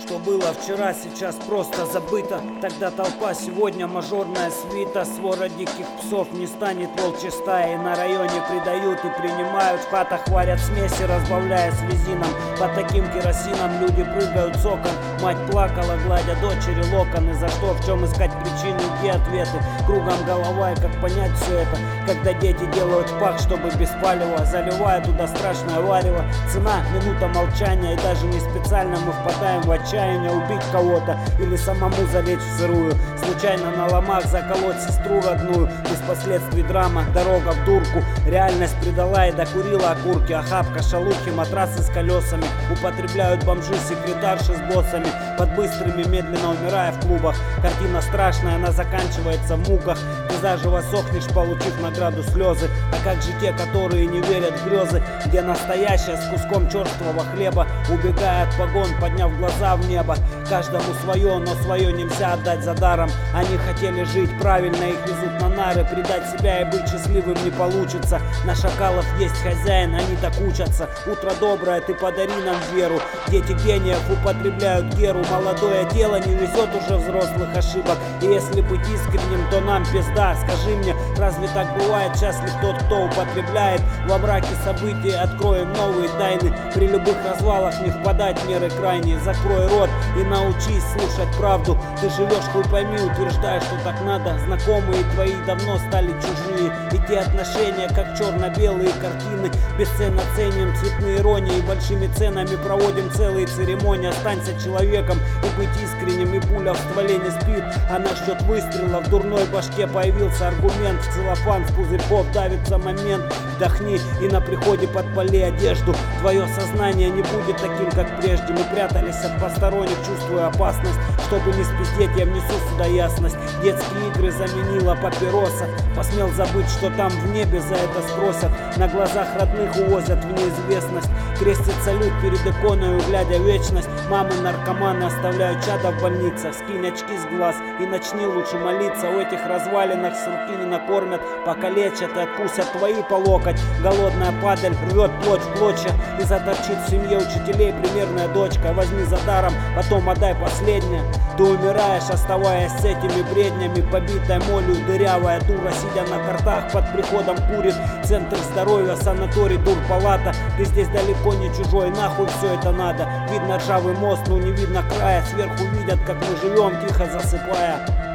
что было вчера, сейчас просто забыто. Тогда толпа, сегодня мажорная свита. Свора диких псов не станет волчьей стаей. На районе предают и принимают. В хатах варят смеси, разбавляя с резином. По таким керосинам люди прыгают с окон. Мать плакала, гладя дочери локоны. За что, в чем искать причины, где ответы? Кругом голова, и как понять все это? Когда дети делают пах, чтобы без палева, заливая туда страшное варево. Цена — минута молчания, и даже не специально мы впадаем в отчаяние убить кого-то или самому залечь в сырую. Случайно на ломах заколоть сестру родную. Без последствий драма, дорога в дурку. Реальность предала и докурила окурки. Охапка, шалухи, матрасы с колесами. Употребляют бомжи, секретарши с боссами. Под быстрыми, медленно умирая в клубах. Картина страшная, она заканчивается в муках. Ты заживо сохнешь, получив награду слезы. А как же те, которые не верят в грезы, где настоящее с куском черствого хлеба, убегая от погон, подняв глаза в небо. Каждому свое, но свое нельзя отдать за даром. Они хотели жить правильно, их везут на нары. Предать себя и быть счастливым не получится. На шакалов есть хозяин, они так учатся. Утро доброе, ты подари нам веру. Дети гениев употребляют геру. Молодое тело не везет уже взрослых ошибок. И если быть искренним, то нам пизда. Скажи мне, разве так бывает? Счастлив тот, кто употребляет. Во мраке событий откроем новые тайны. При любых развалах не впадать в меры крайние. Закрой рот и научись слушать правду. Ты живешь, хуй пойми, утверждаешь, что так надо. Знакомые твои давно стали чужие. И те отношения, как черно-белые картины. Бесценно ценим цветные иронии. Большими ценами проводим целые церемонии. Останься человеком и быть искренним. И пуля в стволе не спит. А насчет выстрела в дурной башке появился аргумент. В целлофан с пузырьков давится момент. Вдохни и на приходе подпали одежду. Твое сознание не будет таким, как прежде. Мы прятались от посторонних, чувствуя опасность. Чтобы не спиздеть, я внесу сюда ясность. Детские игры заменила папироса. Посмел забыть, что там в небе за это спросят. На глазах родных увозят в неизвестность. Крестит салют перед иконою, глядя в вечность. Мамы наркоманы оставляют чада в больницах. Скинь очки с глаз и начни лучше молиться. У этих развалинах ссылки не накормят, покалечат и откусят твои по локоть. Голодная падаль рвет плоть в клочья и заторчит в семье учителей примерная дочка. Возьми за даром, потом отдай последнее. Ты умираешь, оставаясь с этими бреднями. Побитая молью дырявая дура, сидя на картах, под приходом курит. Центр здоровья, санаторий, турпалата. Ты здесь далеко не чужой, нахуй все это надо. Видно ржавый мост, но не видно края. Сверху видят, как мы живем, тихо засыпая.